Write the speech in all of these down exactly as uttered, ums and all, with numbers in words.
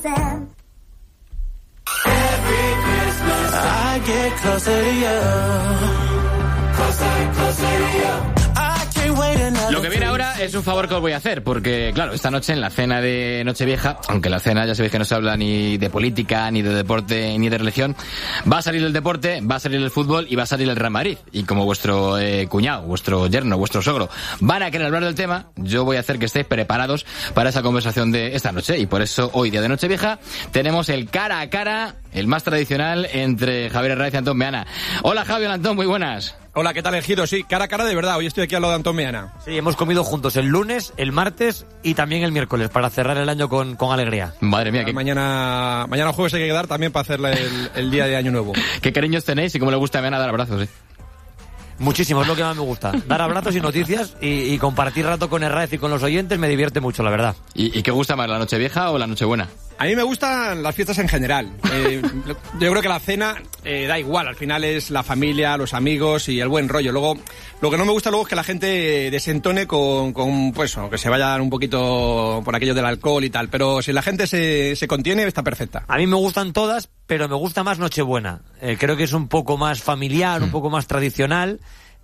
F M. Every Christmas I get closer to you. Closer, closer to you. Lo que viene ahora es un favor que os voy a hacer, porque claro, esta noche en la cena de Nochevieja, aunque la cena ya sabéis que no se habla ni de política, ni de deporte, ni de religión, va a salir el deporte, va a salir el fútbol y va a salir el Real Madrid. Y como vuestro eh, cuñado, vuestro yerno, vuestro sogro van a querer hablar del tema, yo voy a hacer que estéis preparados para esa conversación de esta noche. Y por eso hoy, día de Nochevieja, tenemos el cara a cara, el más tradicional, entre Javier Herraiz y Antón Meana. Hola Javi, hola Antón, muy buenas. Hola, ¿qué tal, Ejido? Sí, cara a cara de verdad. Hoy estoy aquí al lado de Antón Meana. Sí, hemos comido juntos el lunes, el martes y también el miércoles para cerrar el año con, con alegría. Madre mía. Que... Mañana mañana jueves hay que quedar también para hacerle el, el día de Año Nuevo. ¿Qué cariños tenéis y cómo le gusta a Meana dar abrazos, eh? Muchísimo, es lo que más me gusta. Dar abrazos y noticias y, y compartir rato con Herraiz y con los oyentes me divierte mucho, la verdad. ¿Y, y qué gusta más, la Nochevieja o la Nochebuena? A mí me gustan las fiestas en general. Eh, yo creo que la cena eh, da igual, al final es la familia, los amigos y el buen rollo. Luego, lo que no me gusta luego es que la gente desentone con, con pues, o que se vaya un poquito por aquello del alcohol y tal. Pero si la gente se, se contiene, está perfecta. A mí me gustan todas, pero me gusta más Nochebuena. Eh, creo que es un poco más familiar, un poco más tradicional.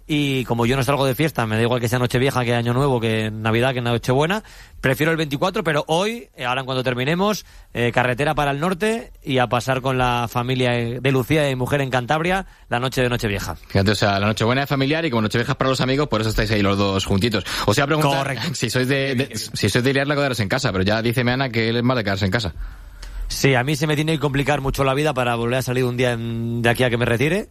Y como yo no salgo de fiesta, me da igual que sea Nochevieja, que Año Nuevo, que Navidad, que Nochebuena, prefiero el veinticuatro, pero hoy, ahora en cuando terminemos, eh, carretera para el norte y a pasar con la familia de Lucía y mujer en Cantabria la noche de Nochevieja. Fíjate, o sea, la Nochebuena es familiar y como Nochevieja es para los amigos, por eso estáis ahí los dos juntitos. Os iba a preguntar si sois de, de, si sois de liarla o quedaros en casa, pero ya dice Meana que él es más de quedarse en casa. Sí, a mí se me tiene que complicar mucho la vida para volver a salir un día en, de aquí a que me retire.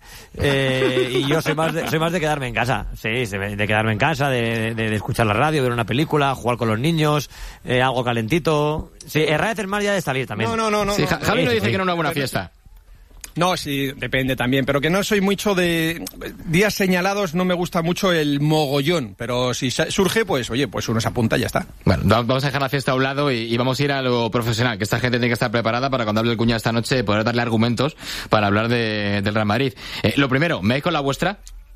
Eh, y yo soy más, de, soy más de quedarme en casa. Sí, de quedarme en casa, de, de, de escuchar la radio, ver una película, jugar con los niños, eh, algo calentito. Sí, Herraiz es más ya de salir también. No, no, no. no sí, no, Javi no dice sí, que no es una buena fiesta. No, sí, depende también, pero que no soy mucho de días señalados, no me gusta mucho el mogollón, pero si surge, pues oye, pues uno se apunta y ya está. Bueno, vamos a dejar la fiesta a un lado y, y vamos a ir a lo profesional, que esta gente tiene que estar preparada para cuando hable el cuñado esta noche poder darle argumentos para hablar de, del Real Madrid. Eh, lo primero, ¿me vais con la vuestra?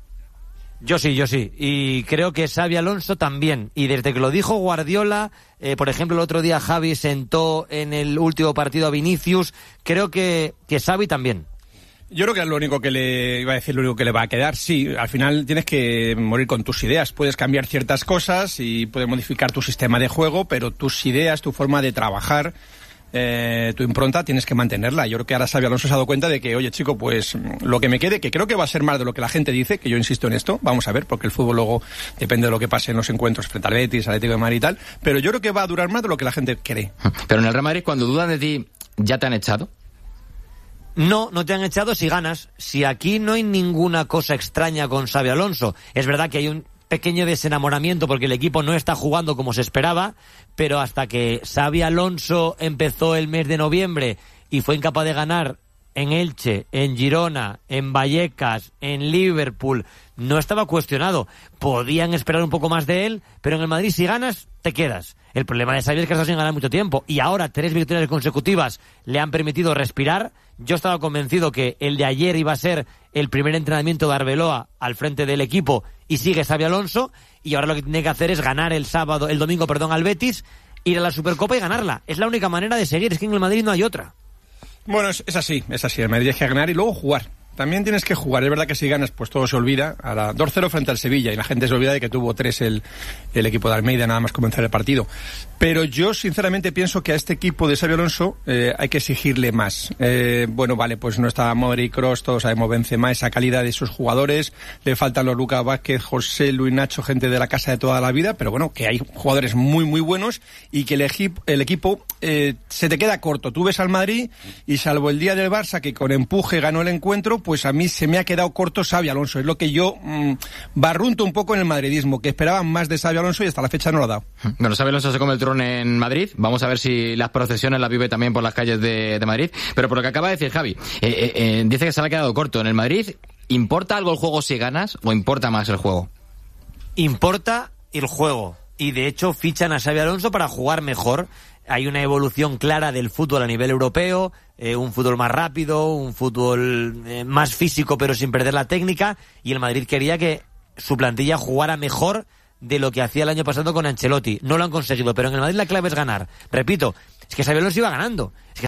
Yo sí, yo sí. Y creo que Xabi Alonso también. Y desde que lo dijo Guardiola, eh, por ejemplo, el otro día Javi sentó en el último partido a Vinicius, creo que, que Xabi también. Yo creo que es lo único que le iba a decir, lo único que le va a quedar. Sí, al final tienes que morir con tus ideas. Puedes cambiar ciertas cosas y puedes modificar tu sistema de juego, pero tus ideas, tu forma de trabajar, eh, tu impronta, tienes que mantenerla. Yo creo que ahora Xabi Alonso se ha dado cuenta de que, oye, chico, pues lo que me quede, que creo que va a ser más de lo que la gente dice, que yo insisto en esto, vamos a ver, porque el fútbol luego depende de lo que pase en los encuentros frente al Betis, Atlético de Madrid y tal, pero yo creo que va a durar más de lo que la gente cree. Pero en el Real Madrid, cuando dudan de ti, ¿ya te han echado? No, no te han echado si ganas. Si aquí no hay ninguna cosa extraña con Xabi Alonso. Es verdad que hay un pequeño desenamoramiento porque el equipo no está jugando como se esperaba, pero hasta que Xabi Alonso empezó el mes de noviembre y fue incapaz de ganar en Elche, en Girona, en Vallecas, en Liverpool, no estaba cuestionado. Podían esperar un poco más de él, pero en el Madrid si ganas, te quedas. El problema de Xavi es que ha estado sin ganar mucho tiempo y ahora tres victorias consecutivas le han permitido respirar. Yo estaba convencido que el de ayer iba a ser el primer entrenamiento de Arbeloa al frente del equipo y sigue Xabi Alonso y ahora lo que tiene que hacer es ganar el sábado, el domingo, perdón, al Betis, ir a la Supercopa y ganarla. Es la única manera de seguir, es que en el Madrid no hay otra. Bueno, es, es así, es así. El Madrid hay que ganar y luego jugar. También tienes que jugar. Es verdad que si ganas, pues todo se olvida. Ahora, dos cero frente al Sevilla y la gente se olvida de que tuvo tres el, el equipo de Almeida nada más comenzar el partido. Pero yo, sinceramente, pienso que a este equipo de Xabi Alonso eh, hay que exigirle más. Eh, bueno, vale, pues no está Modric, Kroos, todos sabemos Benzema, esa calidad de sus jugadores. Le faltan los Lucas Vázquez, José, Luis Nacho, gente de la casa de toda la vida. Pero bueno, que hay jugadores muy, muy buenos y que el, equi- el equipo eh, se te queda corto. Tú ves al Madrid y salvo el día del Barça, que con empuje ganó el encuentro, pues a mí se me ha quedado corto Xabi Alonso. Es lo que yo mmm, barrunto un poco en el madridismo, que esperaban más de Xabi Alonso y hasta la fecha no lo ha dado. Bueno, Xabi Alonso se come el trono en Madrid. Vamos a ver si las procesiones las vive también por las calles de, de Madrid. Pero por lo que acaba de decir Javi, eh, eh, eh, dice que se le ha quedado corto. En el Madrid, ¿importa algo el juego si ganas o importa más el juego? Importa el juego. Y de hecho fichan a Xabi Alonso para jugar mejor. Hay una evolución clara del fútbol a nivel europeo, eh, un fútbol más rápido, un fútbol eh, más físico pero sin perder la técnica, y el Madrid quería que su plantilla jugara mejor de lo que hacía el año pasado con Ancelotti. No lo han conseguido, pero en el Madrid la clave es ganar. Repito, es que Xabi Alonso iba ganando. Es que